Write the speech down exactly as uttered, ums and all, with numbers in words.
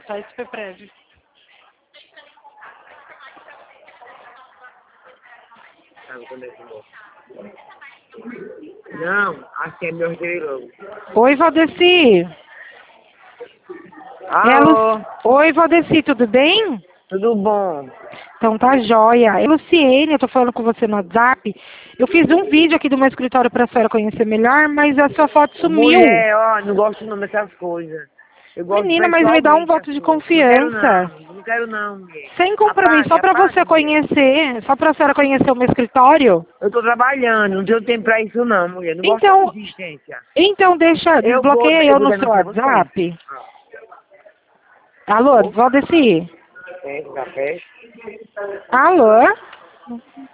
Só esse foi prédio. Não, aqui é meu dinheiro. Oi, Valdeci. É, Lu... Oi, Valdeci, tudo bem? Tudo bom? Então tá joia. É Luciene, eu tô falando com você no WhatsApp. Eu fiz um vídeo aqui do meu escritório pra senhora conhecer melhor, mas a sua foto sumiu. Mulher, ó, não gosto não dessas coisas. Eu gosto Menina, mas me dá um pessoalmente voto as de coisas. Não quero confiança. não, não quero não, mulher. Sem compromisso, só Apague, pra você apague, mulher. conhecer, só pra senhora conhecer o meu escritório. Eu tô trabalhando, não tenho tempo pra isso não, mulher. Não gosto Então, de insistência. então deixa, Eu vou, desbloqueia eu eu vou no seu denunciar você. WhatsApp. Alô, Valdeci? É, café. Alô?